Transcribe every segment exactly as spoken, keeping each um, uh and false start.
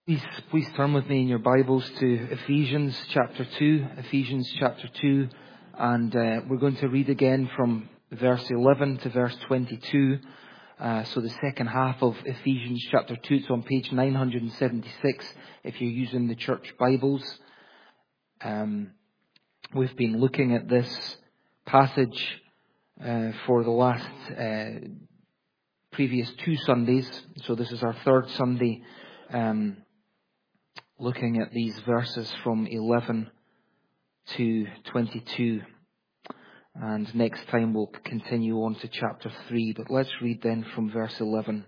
Please, please turn with me in your Bibles to Ephesians chapter two, Ephesians chapter two, and uh, we're going to read again from verse eleven to verse twenty-two. Uh, so the second half of Ephesians chapter two, it's on page nine seventy-six if you're using the church Bibles. Um, we've been looking at this passage uh, for the last uh, previous two Sundays, so this is our third Sunday um looking at these verses from eleven to twenty-two. And next time we'll continue on to chapter three. But let's read then from verse eleven.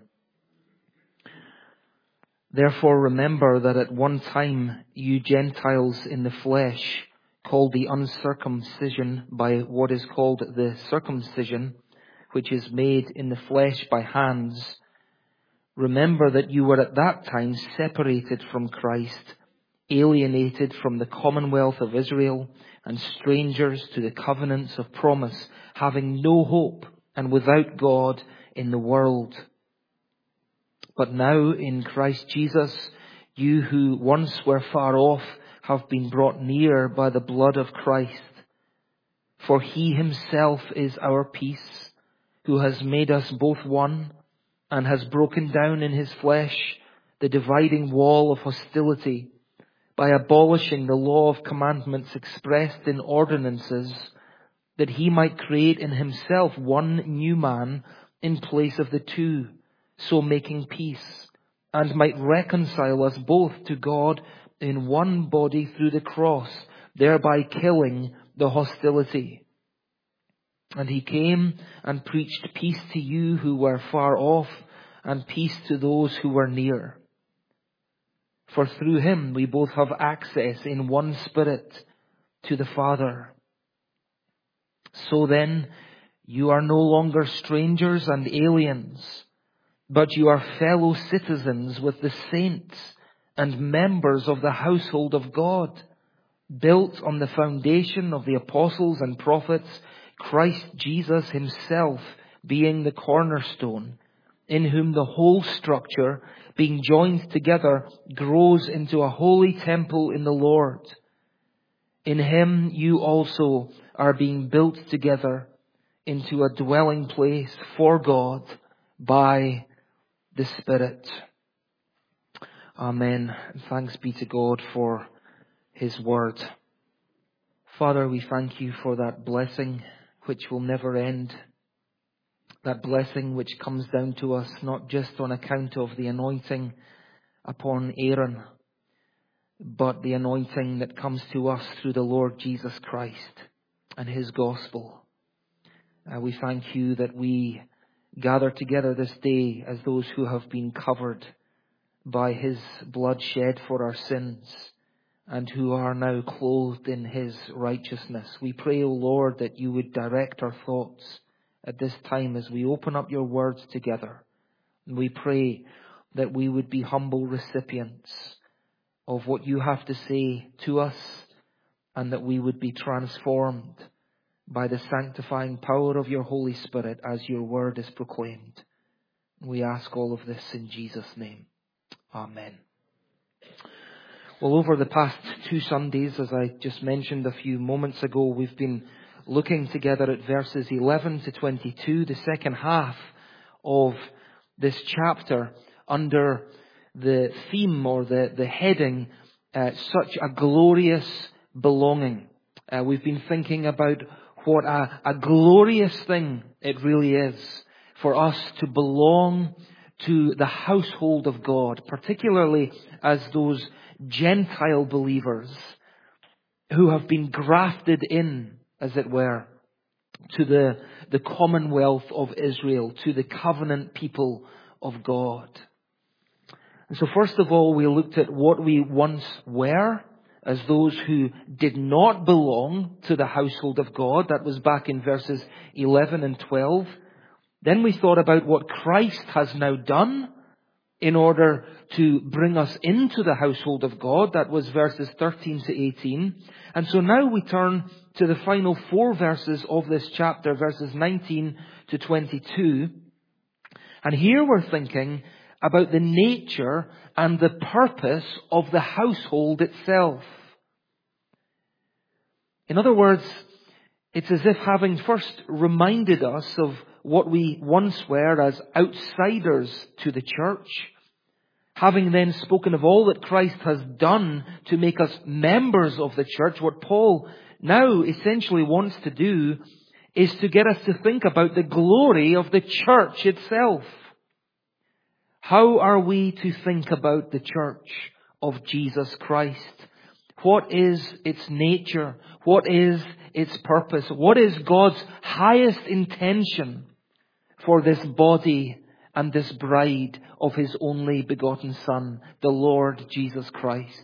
Therefore remember that at one time you Gentiles in the flesh, called the uncircumcision by what is called the circumcision, which is made in the flesh by hands, remember that you were at that time separated from Christ, alienated from the commonwealth of Israel, and strangers to the covenants of promise, having no hope and without God in the world. But now in Christ Jesus, you who once were far off have been brought near by the blood of Christ. For he himself is our peace, who has made us both one, and has broken down in his flesh the dividing wall of hostility by abolishing the law of commandments expressed in ordinances, that he might create in himself one new man in place of the two, so making peace, and might reconcile us both to God in one body through the cross, thereby killing the hostility. And he came and preached peace to you who were far off, and peace to those who were near. For through him we both have access in one Spirit to the Father. So then, you are no longer strangers and aliens, but you are fellow citizens with the saints and members of the household of God, built on the foundation of the apostles and prophets, Christ Jesus himself being the cornerstone, in whom the whole structure, being joined together, grows into a holy temple in the Lord. In him you also are being built together into a dwelling place for God by the Spirit. Amen. Thanks be to God for his word. Father, we thank you for that blessing which will never end. That blessing which comes down to us not just on account of the anointing upon Aaron, but the anointing that comes to us through the Lord Jesus Christ and his gospel. Uh, we thank you that we gather together this day as those who have been covered by his blood shed for our sins, and who are now clothed in his righteousness. We pray, O Lord, that you would direct our thoughts at this time as we open up your words together. And we pray that we would be humble recipients of what you have to say to us, and that we would be transformed by the sanctifying power of your Holy Spirit as your word is proclaimed. We ask all of this in Jesus' name. Amen. Well, over the past two Sundays, as I just mentioned a few moments ago, we've been looking together at verses eleven to twenty-two, the second half of this chapter, under the theme or the, the heading, uh, such a glorious belonging. Uh, we've been thinking about what a, a glorious thing it really is for us to belong to the household of God, particularly as those Gentile believers who have been grafted in, as it were, to the, the commonwealth of Israel, to the covenant people of God. And so first of all, we looked at what we once were as those who did not belong to the household of God. That was back in verses eleven and twelve. Then we thought about what Christ has now done in order to bring us into the household of God. That was verses thirteen to eighteen. And so now we turn to the final four verses of this chapter, verses nineteen to twenty-two. And here we're thinking about the nature and the purpose of the household itself. In other words, it's as if having first reminded us of what we once were as outsiders to the church, having then spoken of all that Christ has done to make us members of the church, what Paul now essentially wants to do is to get us to think about the glory of the church itself. How are we to think about the church of Jesus Christ? What is its nature? What is its purpose? What is God's highest intention for this body and this bride of His only begotten Son, the Lord Jesus Christ?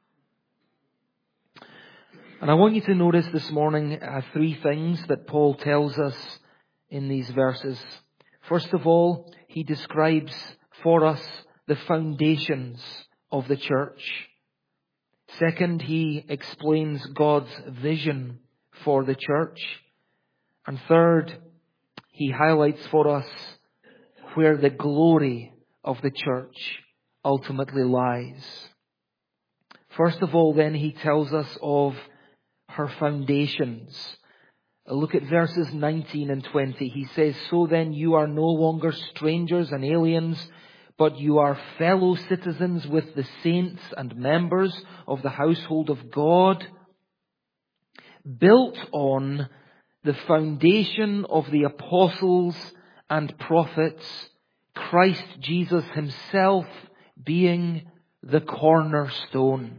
And I want you to notice this morning uh, three things that Paul tells us in these verses. First of all, he describes for us the foundations of the church. Second, he explains God's vision for the church. And third, he highlights for us where the glory of the church ultimately lies. First of all, then, he tells us of her foundations. Look at verses nineteen and twenty. He says, "So then you are no longer strangers and aliens, but you are fellow citizens with the saints and members of the household of God, built on the foundation of the apostles and prophets, Christ Jesus Himself being the cornerstone."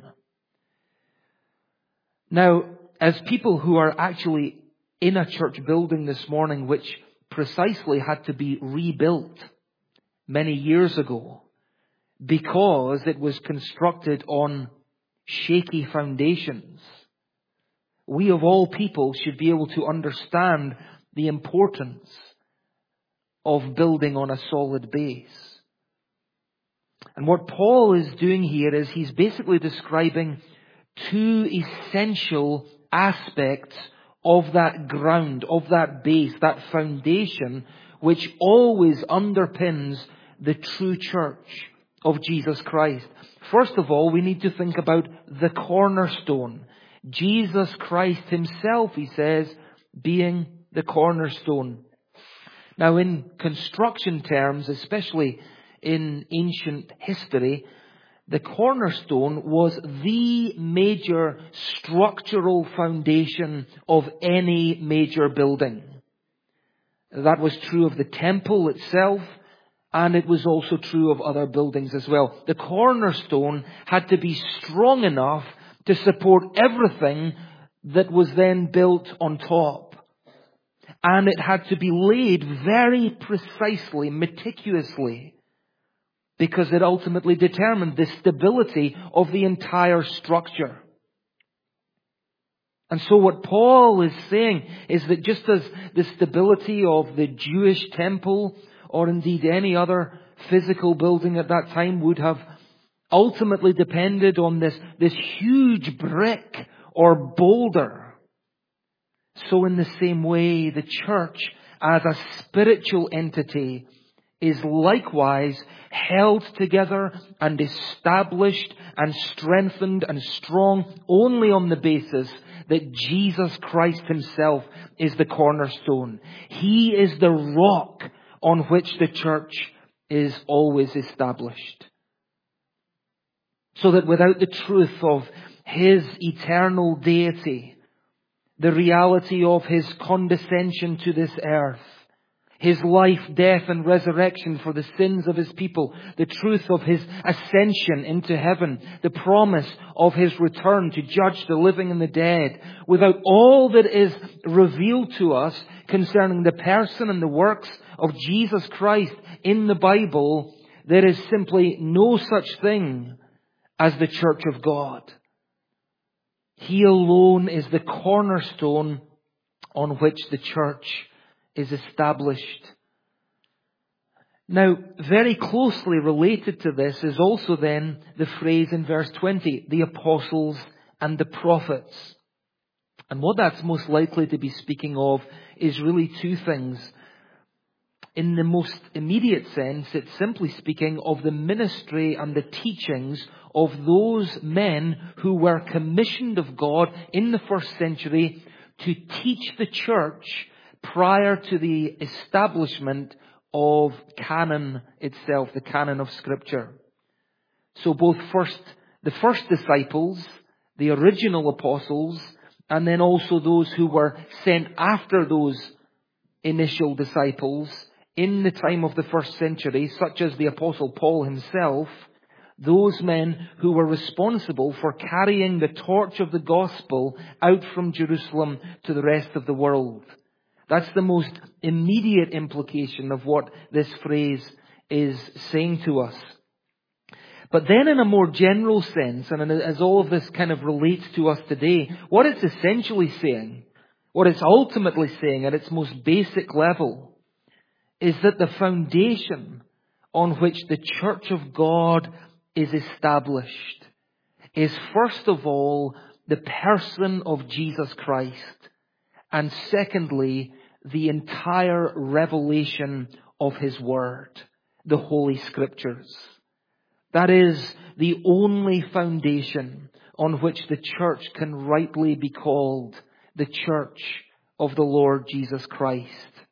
Now, as people who are actually in a church building this morning, which precisely had to be rebuilt many years ago because it was constructed on shaky foundations, we of all people should be able to understand the importance of building on a solid base. And what Paul is doing here is he's basically describing two essential aspects of that ground, of that base, that foundation, which always underpins the true church of Jesus Christ. First of all, we need to think about the cornerstone. Jesus Christ Himself, he says, being the cornerstone. Now, in construction terms, especially in ancient history, the cornerstone was the major structural foundation of any major building. That was true of the temple itself, and it was also true of other buildings as well. The cornerstone had to be strong enough to support everything that was then built on top. And it had to be laid very precisely, meticulously, because it ultimately determined the stability of the entire structure. And so what Paul is saying is that just as the stability of the Jewish temple, or indeed any other physical building at that time, would have ultimately depended on this, this huge brick or boulder, so in the same way, the church as a spiritual entity is likewise held together and established and strengthened and strong only on the basis that Jesus Christ Himself is the cornerstone. He is the rock on which the church is always established. So that without the truth of His eternal deity, the reality of His condescension to this earth, His life, death and resurrection for the sins of His people, the truth of His ascension into heaven, the promise of His return to judge the living and the dead, without all that is revealed to us concerning the person and the works of Jesus Christ in the Bible, there is simply no such thing as the church of God. He alone is the cornerstone on which the church is established. Now, very closely related to this is also then the phrase in verse twenty, the apostles and the prophets. And what that's most likely to be speaking of is really two things. in the most immediate sense, it's simply speaking of the ministry and the teachings of those men who were commissioned of God in the first century to teach the church prior to the establishment of canon itself, the canon of Scripture. So both first, the first disciples, the original apostles, and then also those who were sent after those initial disciples in the time of the first century, such as the Apostle Paul himself, those men who were responsible for carrying the torch of the gospel out from Jerusalem to the rest of the world. That's the most immediate implication of what this phrase is saying to us. But then in a more general sense, and as all of this kind of relates to us today, what it's essentially saying, what it's ultimately saying at its most basic level, is that the foundation on which the Church of God is established is first of all the person of Jesus Christ, and secondly, the entire revelation of His Word, the Holy Scriptures. That is the only foundation on which the church can rightly be called the Church of the Lord Jesus Christ.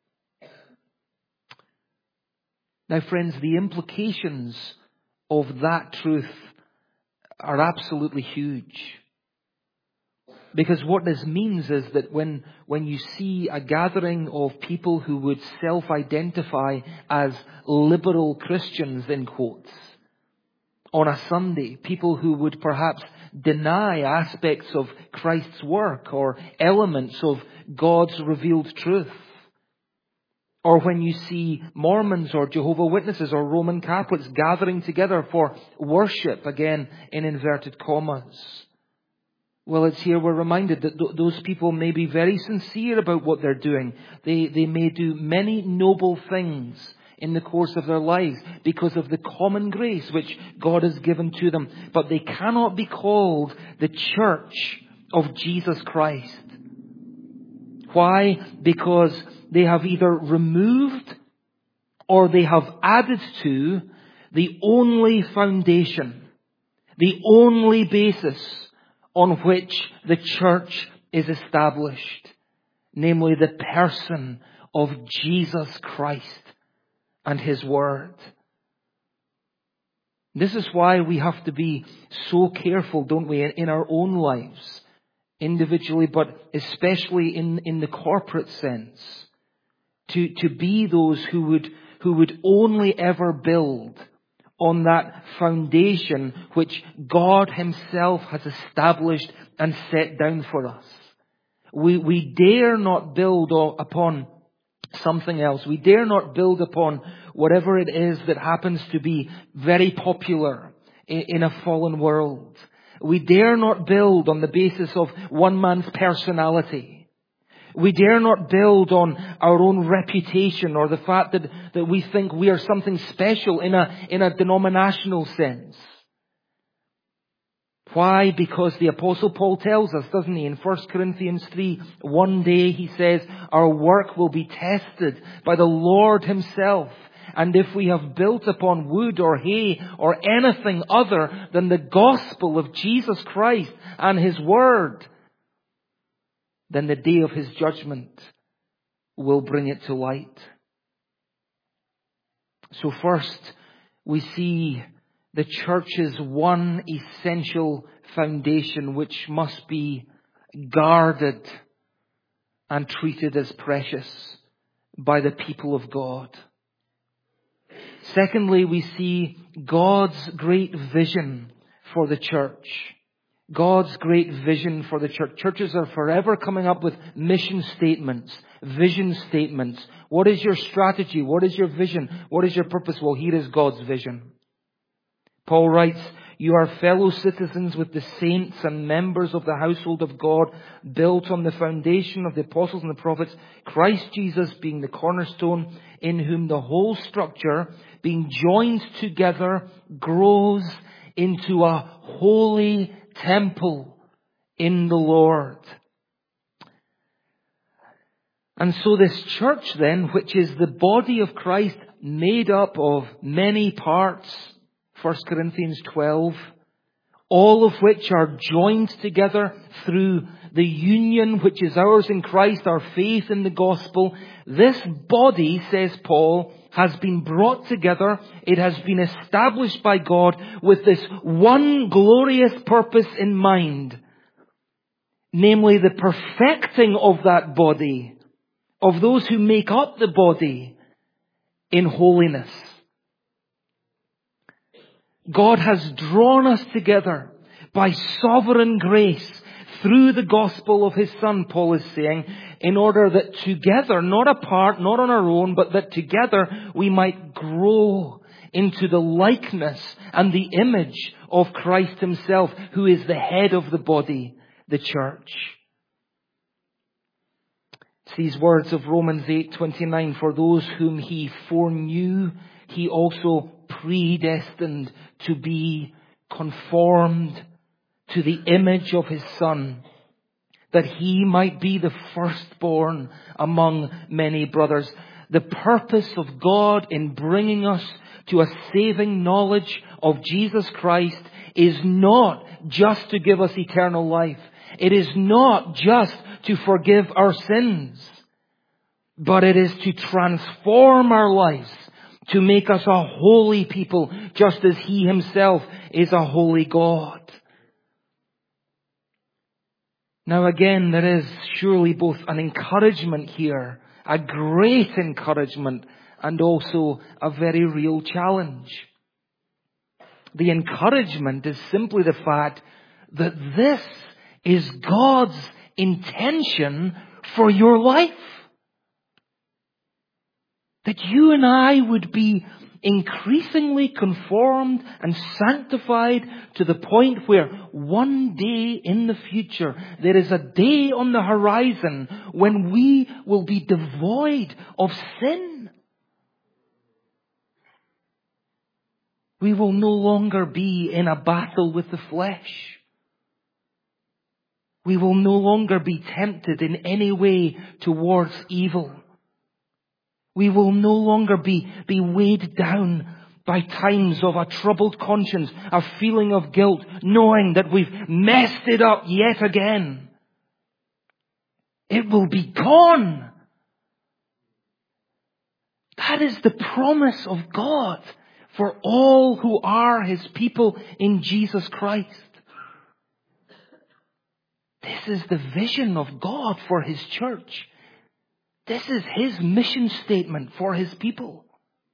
Now, friends, the implications of that truth are absolutely huge. Because what this means is that when, when you see a gathering of people who would self-identify as liberal Christians, in quotes, on a Sunday, people who would perhaps deny aspects of Christ's work or elements of God's revealed truth. Or when you see Mormons or Jehovah's Witnesses or Roman Catholics gathering together for worship, again in inverted commas. Well, it's here we're reminded that th- those people may be very sincere about what they're doing. They, they may do many noble things in the course of their lives because of the common grace which God has given to them. But they cannot be called the Church of Jesus Christ. Why? Because they have either removed or they have added to the only foundation, the only basis on which the church is established, namely the person of Jesus Christ and His Word. This is why we have to be so careful, don't we, in our own lives, individually, but especially in, in the corporate sense, to, to be those who would, who would only ever build on that foundation which God Himself has established and set down for us. We, we dare not build upon something else. We dare not build upon whatever it is that happens to be very popular in, in a fallen world. We dare not build on the basis of one man's personality. We dare not build on our own reputation or the fact that, that we think we are something special in a, in a denominational sense. Why? Because the Apostle Paul tells us, doesn't he, in First Corinthians three, one day he says, our work will be tested by the Lord Himself. And if we have built upon wood or hay or anything other than the gospel of Jesus Christ and His Word, then the day of His judgment will bring it to light. So first, we see the church's one essential foundation which must be guarded and treated as precious by the people of God. Secondly, we see God's great vision for the church. God's great vision for the church. Churches are forever coming up with mission statements, vision statements. What is your strategy? What is your vision? What is your purpose? Well, here is God's vision. Paul writes, you are fellow citizens with the saints and members of the household of God, built on the foundation of the apostles and the prophets, Christ Jesus being the cornerstone, in whom the whole structure, being joined together, grows into a holy temple in the Lord. And so this church then, which is the body of Christ made up of many parts, First Corinthians twelve, all of which are joined together through the union which is ours in Christ, our faith in the gospel. This body, says Paul, has been brought together. It has been established by God with this one glorious purpose in mind. Namely, the perfecting of that body, of those who make up the body, in holiness. God has drawn us together by sovereign grace through the gospel of His Son, Paul is saying, in order that together, not apart, not on our own, but that together we might grow into the likeness and the image of Christ Himself, who is the head of the body, the church. It's these words of Romans eight twenty-nine, for those whom He foreknew, He also predestined to be conformed to the image of His Son, that He might be the firstborn among many brothers. The purpose of God in bringing us to a saving knowledge of Jesus Christ is not just to give us eternal life. It is not just to forgive our sins, but it is to transform our lives, to make us a holy people, just as He Himself is a holy God. Now again, there is surely both an encouragement here, a great encouragement, and also a very real challenge. The encouragement is simply the fact that this is God's intention for your life. That you and I would be increasingly conformed and sanctified to the point where one day in the future, there is a day on the horizon when we will be devoid of sin. We will no longer be in a battle with the flesh. We will no longer be tempted in any way towards evil. We will no longer be, be weighed down by times of a troubled conscience, a feeling of guilt, knowing that we've messed it up yet again. It will be gone. That is the promise of God for all who are His people in Jesus Christ. This is the vision of God for His church. This is His mission statement for His people.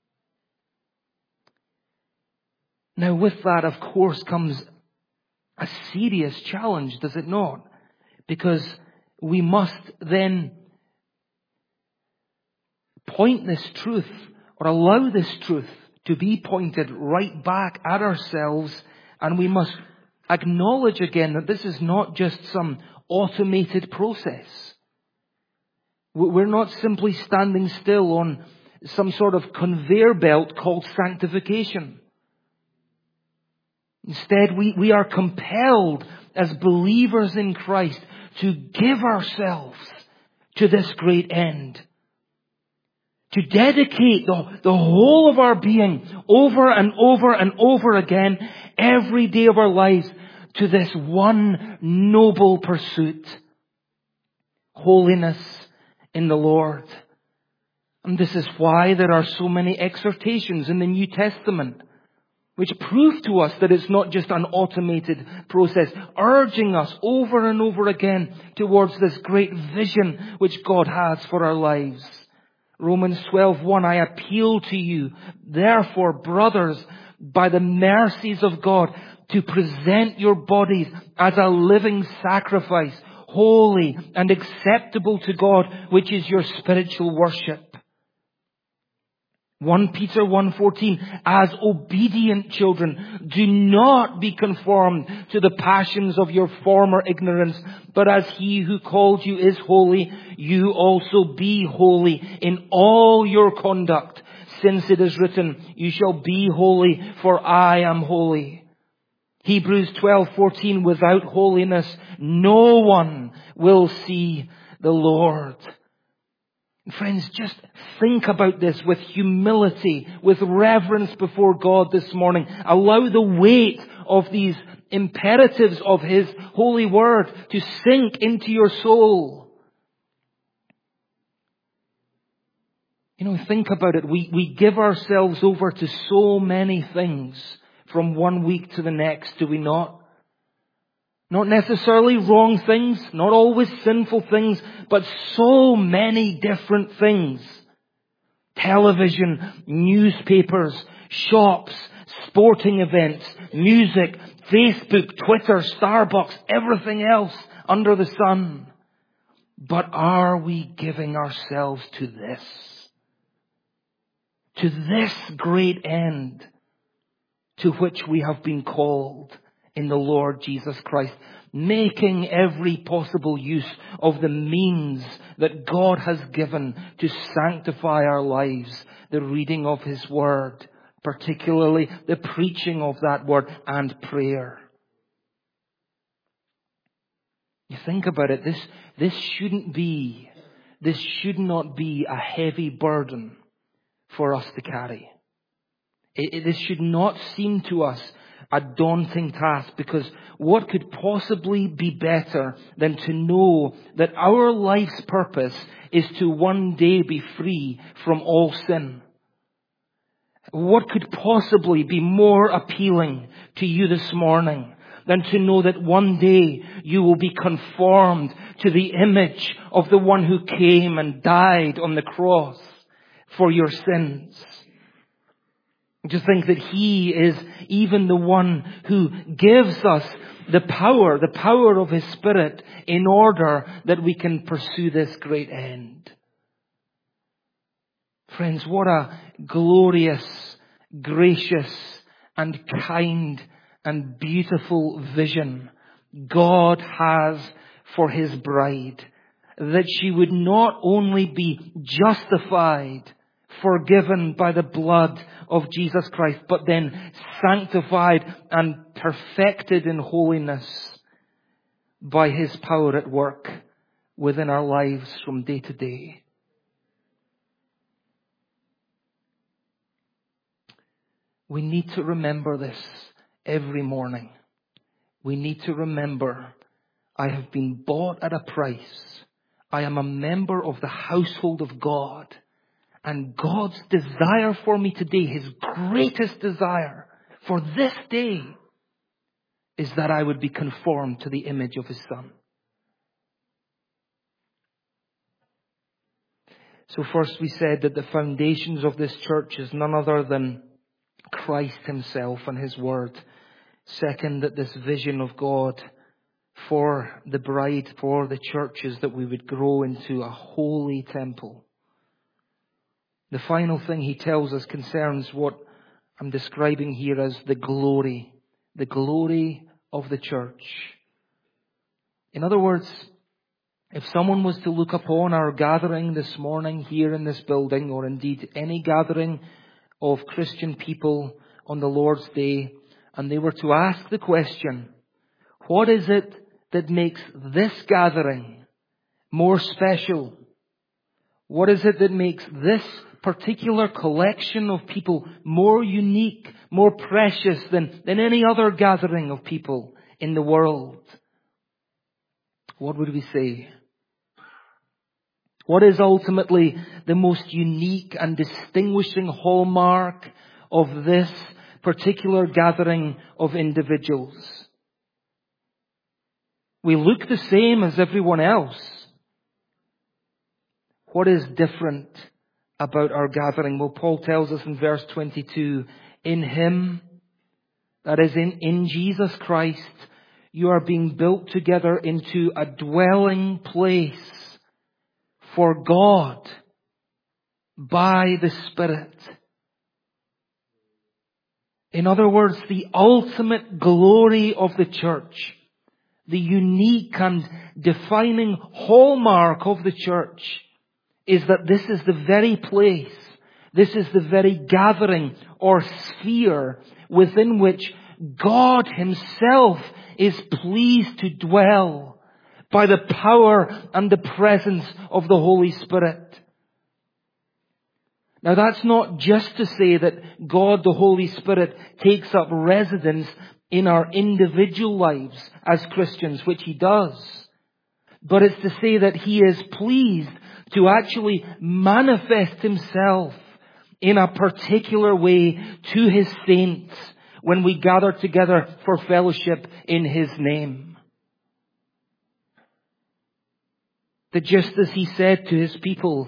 Now with that, of course, comes a serious challenge, does it not? Because we must then point this truth, or allow this truth to be pointed right back at ourselves, and we must acknowledge again that this is not just some automated process. We're not simply standing still on some sort of conveyor belt called sanctification. Instead, we, we are compelled as believers in Christ to give ourselves to this great end. To dedicate the, the whole of our being over and over and over again, every day of our lives, to this one noble pursuit. Holiness in the Lord. And this is why there are so many exhortations in the New Testament, which prove to us that it's not just an automated process, urging us over and over again towards this great vision which God has for our lives. Romans twelve one, I appeal to you, therefore, brothers, by the mercies of God, to present your bodies as a living sacrifice, holy and acceptable to God, which is your spiritual worship. First Peter one fourteen, as obedient children, do not be conformed to the passions of your former ignorance, but as He who called you is holy, you also be holy in all your conduct, since it is written, you shall be holy, for I am holy. Hebrews twelve fourteen, without holiness, no one will see the Lord. Friends, just think about this with humility, with reverence before God this morning. Allow the weight of these imperatives of His holy word to sink into your soul. You know, think about it. We, we give ourselves over to so many things from one week to the next, do we not? Not necessarily wrong things, not always sinful things, but so many different things. Television, newspapers, shops, sporting events, music, Facebook, Twitter, Starbucks, everything else under the sun. But are we giving ourselves to this? To this great end to which we have been called in the Lord Jesus Christ, making every possible use of the means that God has given to sanctify our lives, the reading of His Word, particularly the preaching of that Word, and prayer. You think about it, this, this shouldn't be, this should not be a heavy burden for us to carry. It, it, this should not seem to us a daunting task, because what could possibly be better than to know that our life's purpose is to one day be free from all sin? What could possibly be more appealing to you this morning than to know that one day you will be conformed to the image of the one who came and died on the cross for your sins? To think that He is even the one who gives us the power, the power of His Spirit, in order that we can pursue this great end. Friends, what a glorious, gracious, and kind and beautiful vision God has for His bride. That she would not only be justified, forgiven by the blood of Jesus Christ, but then sanctified and perfected in holiness by His power at work within our lives from day to day. We need to remember this every morning. We need to remember, I have been bought at a price. I am a member of the household of God. And God's desire for me today, His greatest desire for this day, is that I would be conformed to the image of His Son. So first we said that the foundations of this church is none other than Christ Himself and His Word. Second, that this vision of God for the bride, for the church, is that we would grow into a holy temple. The final thing he tells us concerns what I'm describing here as the glory, the glory of the church. In other words, if someone was to look upon our gathering this morning here in this building, or indeed any gathering of Christian people on the Lord's Day, and they were to ask the question, what is it that makes this gathering more special? What is it that makes this particular collection of people more unique, more precious than, than any other gathering of people in the world? What would we say? What is ultimately the most unique and distinguishing hallmark of this particular gathering of individuals? We look the same as everyone else. What is different about our gathering? Well, Paul tells us in verse twenty-two, in Him, that is in, in Jesus Christ, you are being built together into a dwelling place for God by the Spirit. In other words, the ultimate glory of the church, the unique and defining hallmark of the church, is that this is the very place, this is the very gathering or sphere within which God Himself is pleased to dwell by the power and the presence of the Holy Spirit. Now that's not just to say that God the Holy Spirit takes up residence in our individual lives as Christians, which He does. But it's to say that He is pleased to actually manifest Himself in a particular way to His saints when we gather together for fellowship in His name. That just as He said to His people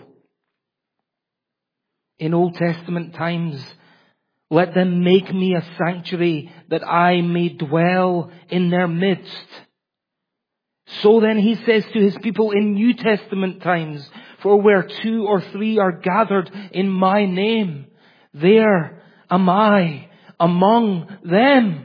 in Old Testament times, let them make me a sanctuary that I may dwell in their midst. So then He says to His people in New Testament times, for where two or three are gathered in my name, there am I among them.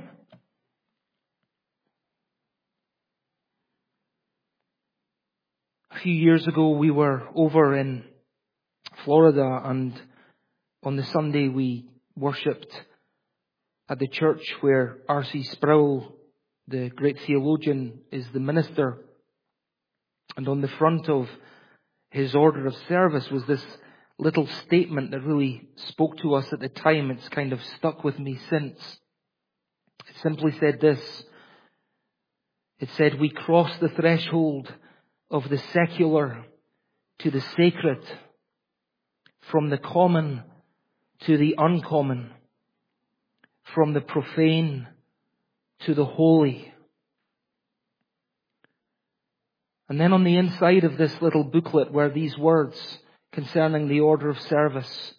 A few years ago we were over in Florida, and on the Sunday we worshipped at the church where R C Sproul, the great theologian, is the minister. And on the front of his order of service was this little statement that really spoke to us at the time. It's kind of stuck with me since. It simply said this. It said, we cross the threshold of the secular to the sacred, from the common to the uncommon, from the profane to the holy. And then on the inside of this little booklet were these words concerning the order of service.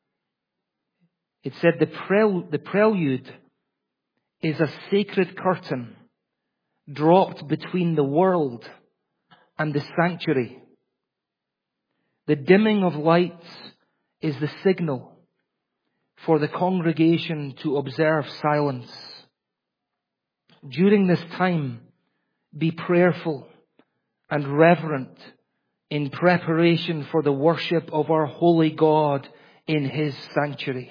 It said the, prel- the prelude is a sacred curtain dropped between the world and the sanctuary. The dimming of lights is the signal for the congregation to observe silence. During this time, be prayerful and reverent in preparation for the worship of our holy God in His sanctuary.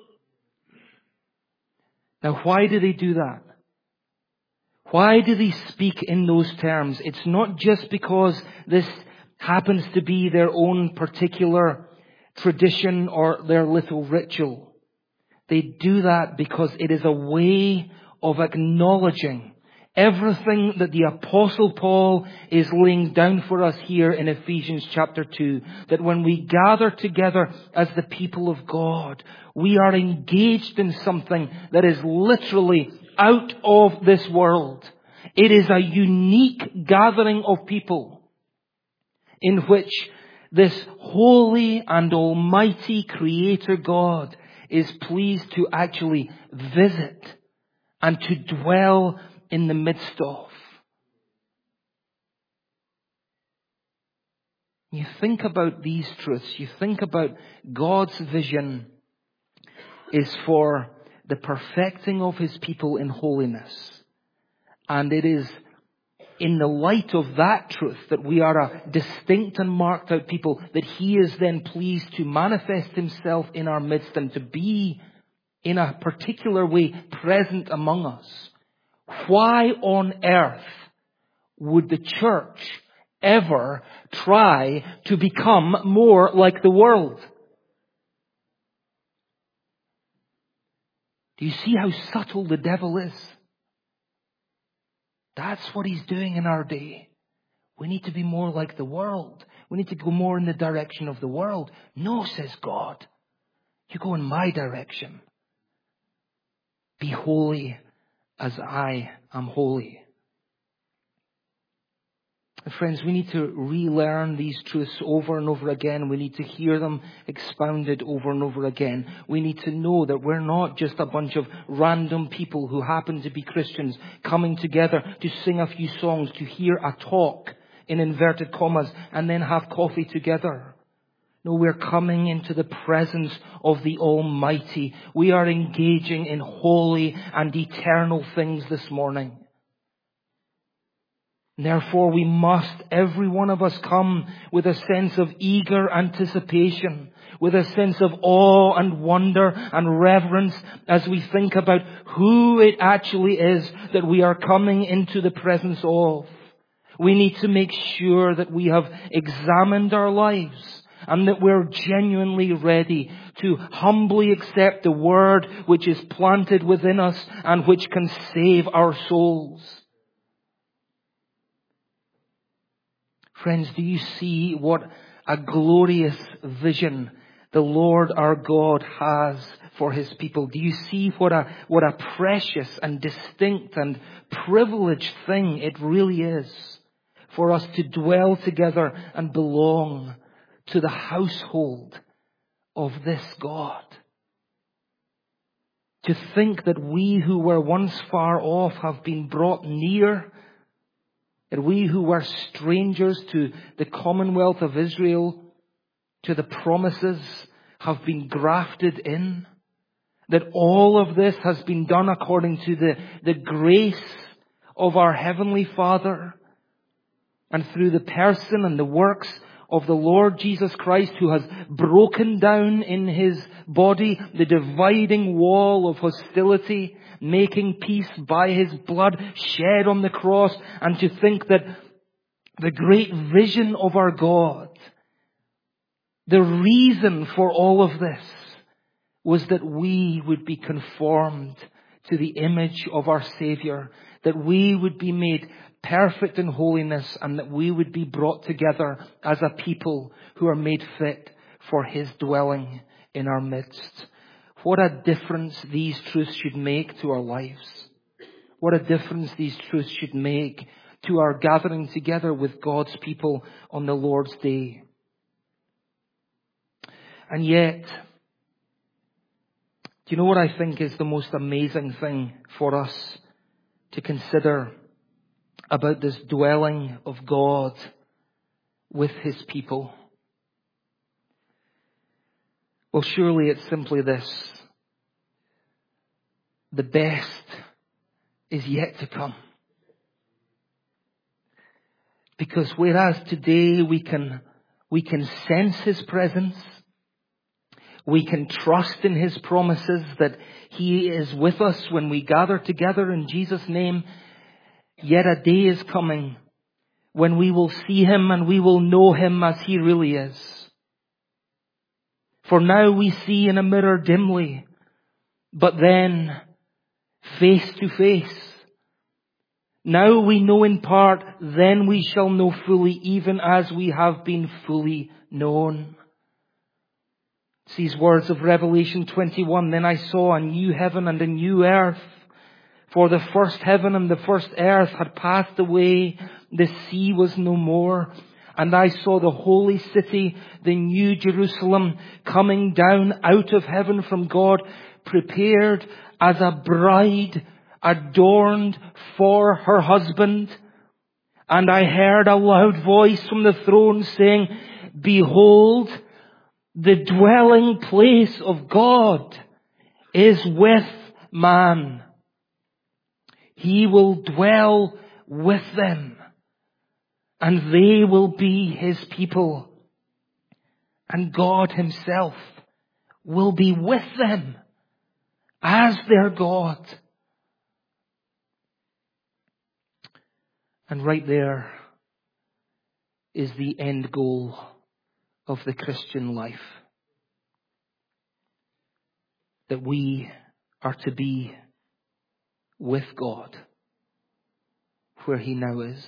Now, why do they do that? Why do they speak in those terms? It's not just because this happens to be their own particular tradition or their little ritual. They do that because it is a way of acknowledging everything that the Apostle Paul is laying down for us here in Ephesians chapter two. That when we gather together as the people of God, we are engaged in something that is literally out of this world. It is a unique gathering of people in which this holy and almighty Creator God is pleased to actually visit and to dwell in the midst of. You think about these truths. You think about God's vision is for the perfecting of His people in holiness. And it is in the light of that truth that we are a distinct and marked out people, that He is then pleased to manifest Himself in our midst and to be in a particular way present among us. Why on earth would the church ever try to become more like the world? Do you see how subtle the devil is? That's what he's doing in our day. We need to be more like the world. We need to go more in the direction of the world. No, says God. You go in my direction. Be holy as I am holy. Friends, we need to relearn these truths over and over again. We need to hear them expounded over and over again. We need to know that we're not just a bunch of random people who happen to be Christians coming together to sing a few songs, to hear a talk in inverted commas, and then have coffee together. No, we're coming into the presence of the Almighty. We are engaging in holy and eternal things this morning. Therefore, we must, every one of us, come with a sense of eager anticipation, with a sense of awe and wonder and reverence as we think about who it actually is that we are coming into the presence of. We need to make sure that we have examined our lives and that we're genuinely ready to humbly accept the word which is planted within us and which can save our souls. Friends, do you see what a glorious vision the Lord our God has for His people? Do you see what a, what a precious and distinct and privileged thing it really is for us to dwell together and belong to the household of this God? To think that we who were once far off have been brought near, that we who were strangers to the commonwealth of Israel, to the promises, have been grafted in. That all of this has been done according to the, the grace of our Heavenly Father, and through the person and the works of the Lord Jesus Christ, who has broken down in His body the dividing wall of hostility, making peace by His blood shed on the cross. And to think that the great vision of our God, the reason for all of this, was that we would be conformed to the image of our Savior, that we would be made perfect in holiness, and that we would be brought together as a people who are made fit for His dwelling in our midst. What a difference these truths should make to our lives. What a difference these truths should make to our gathering together with God's people on the Lord's Day. And yet, do you know what I think is the most amazing thing for us to consider about this dwelling of God with His people? Well, surely it's simply this: the best is yet to come. Because whereas today we can, we can sense His presence, we can trust in His promises that He is with us when we gather together in Jesus' name, yet a day is coming when we will see Him and we will know Him as He really is. For now we see in a mirror dimly, but then face to face. Now we know in part, then we shall know fully, even as we have been fully known. It's these words of Revelation twenty-one. Then I saw a new heaven and a new earth. For the first heaven and the first earth had passed away. The sea was no more. And I saw the holy city, the new Jerusalem, coming down out of heaven from God, prepared as a bride adorned for her husband. And I heard a loud voice from the throne saying, Behold, the dwelling place of God is with man. He will dwell with them, and they will be His people. And God Himself will be with them as their God. And right there is the end goal of the Christian life. That we are to be with God where He now is.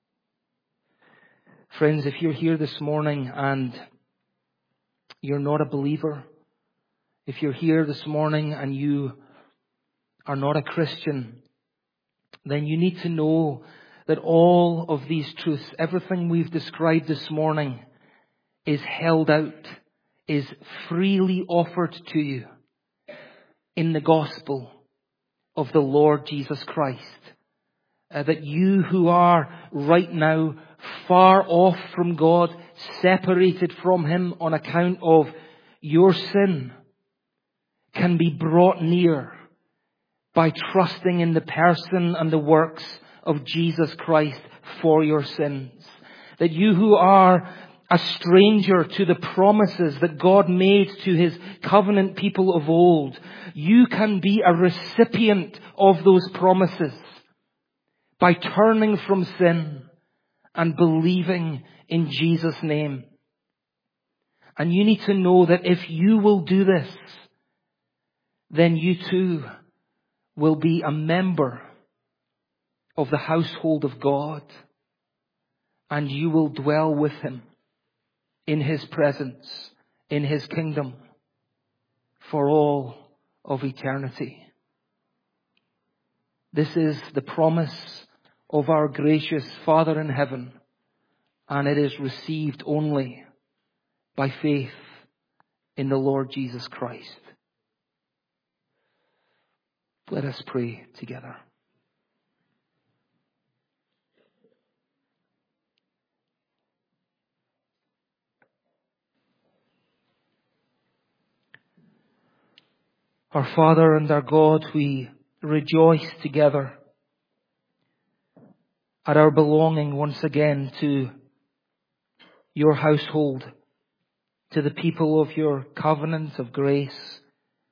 Friends, if you're here this morning and you're not a believer, if you're here this morning and you are not a Christian, then you need to know that all of these truths, everything we've described this morning, is held out, is freely offered to you in the gospel of the Lord Jesus Christ. Uh, that you who are right now far off from God, separated from Him on account of your sin, can be brought near by trusting in the person and the works of Jesus Christ for your sins. That you who are a stranger to the promises that God made to His covenant people of old, you can be a recipient of those promises by turning from sin and believing in Jesus' name. And you need to know that if you will do this, then you too will be a member of the household of God, and you will dwell with Him in His presence, in His kingdom, for all of eternity. This is the promise of our gracious Father in heaven, and it is received only by faith in the Lord Jesus Christ. Let us pray together. Our Father and our God, we rejoice together at our belonging once again to your household, to the people of your covenant of grace.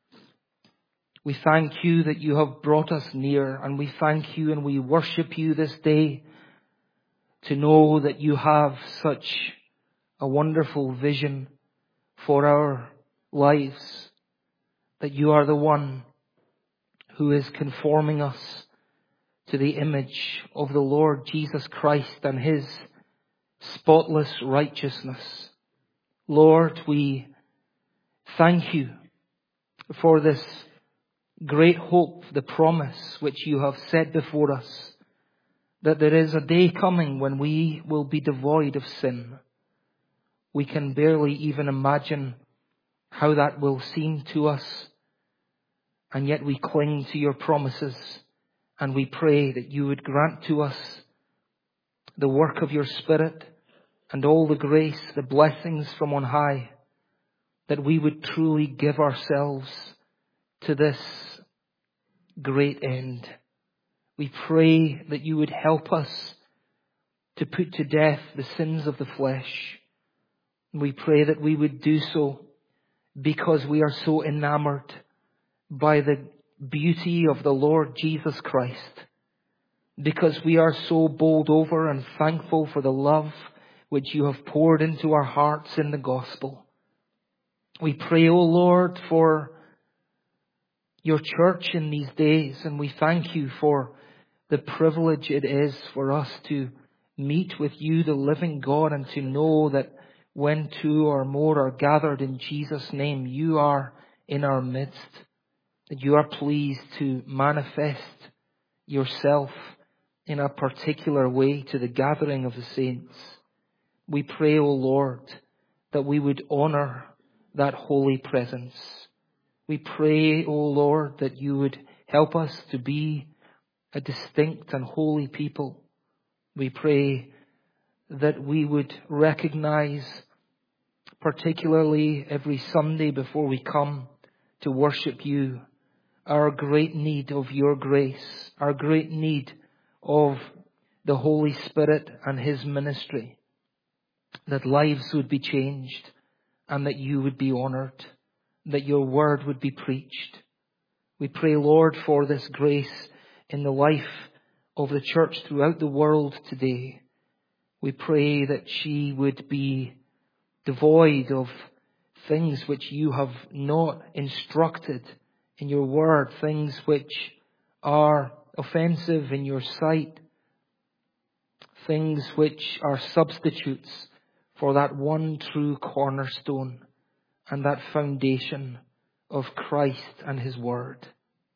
We thank you that you have brought us near, and we thank you and we worship you this day to know that you have such a wonderful vision for our lives, that you are the one who is conforming us to the image of the Lord Jesus Christ and His spotless righteousness. Lord, we thank you for this great hope, the promise which you have set before us, that there is a day coming when we will be devoid of sin. We can barely even imagine how that will seem to us, and yet we cling to your promises, and we pray that you would grant to us the work of your Spirit and all the grace, the blessings from on high, that we would truly give ourselves to this great end. We pray that you would help us to put to death the sins of the flesh. We pray that we would do so because we are so enamored by the beauty of the Lord Jesus Christ, because we are so bowled over and thankful for the love which you have poured into our hearts in the gospel. We pray, O Lord, for your church in these days, and we thank you for the privilege it is for us to meet with you, the living God, and to know that when two or more are gathered in Jesus' name, you are in our midst, that you are pleased to manifest yourself in a particular way to the gathering of the saints. We pray, O Lord, that we would honor that holy presence. We pray, O Lord, that you would help us to be a distinct and holy people. We pray that we would recognize, particularly every Sunday before we come to worship you, our great need of your grace, our great need of the Holy Spirit and His ministry, that lives would be changed and that you would be honored, that your word would be preached. We pray, Lord, for this grace in the life of the church throughout the world today. We pray that she would be devoid of things which you have not instructed in your word, things which are offensive in your sight, things which are substitutes for that one true cornerstone and that foundation of Christ and His word.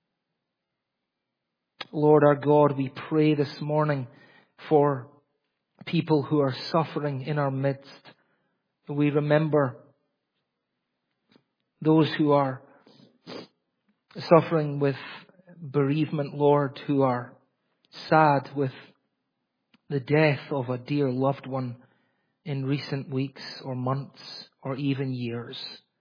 Lord our God, we pray this morning for people who are suffering in our midst. We remember those who are suffering with bereavement, Lord, who are sad with the death of a dear loved one in recent weeks or months or even years.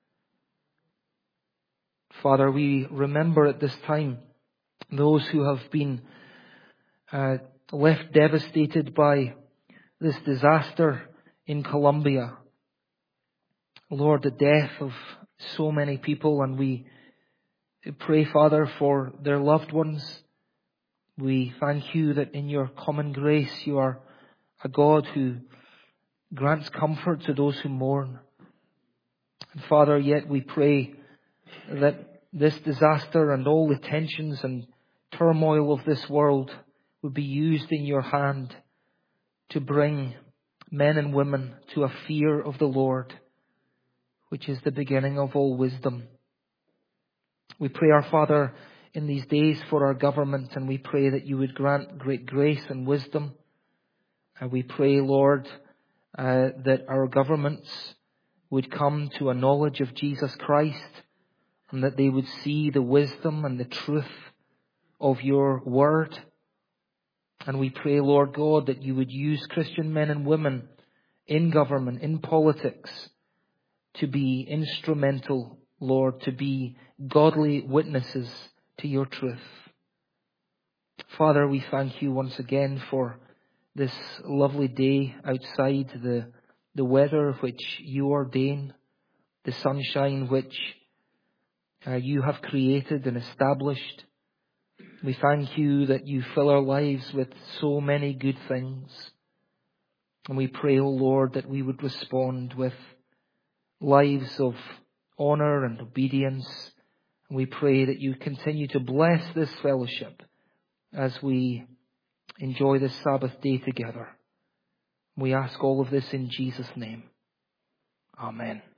Father, we remember at this time those who have been uh, left devastated by this disaster in Colombia. Lord, the death of so many people, and we pray, Father, for their loved ones. We thank you that in your common grace you are a God who grants comfort to those who mourn. And Father, yet we pray that this disaster and all the tensions and turmoil of this world would be used in your hand to bring men and women to a fear of the Lord, which is the beginning of all wisdom. We pray, our Father, in these days for our government, and we pray that you would grant great grace and wisdom. And we pray, Lord, uh, that our governments would come to a knowledge of Jesus Christ, and that they would see the wisdom and the truth of your word. And we pray, Lord God, that you would use Christian men and women in government, in politics, to be instrumental, Lord, to be godly witnesses to your truth. Father, we thank you once again for this lovely day outside, the, the weather which you ordain, the sunshine which uh, you have created and established. We thank you that you fill our lives with so many good things. And we pray, O Lord, that we would respond with lives of honor and obedience. And we pray that you continue to bless this fellowship as we enjoy this Sabbath day together. We ask all of this in Jesus' name. Amen.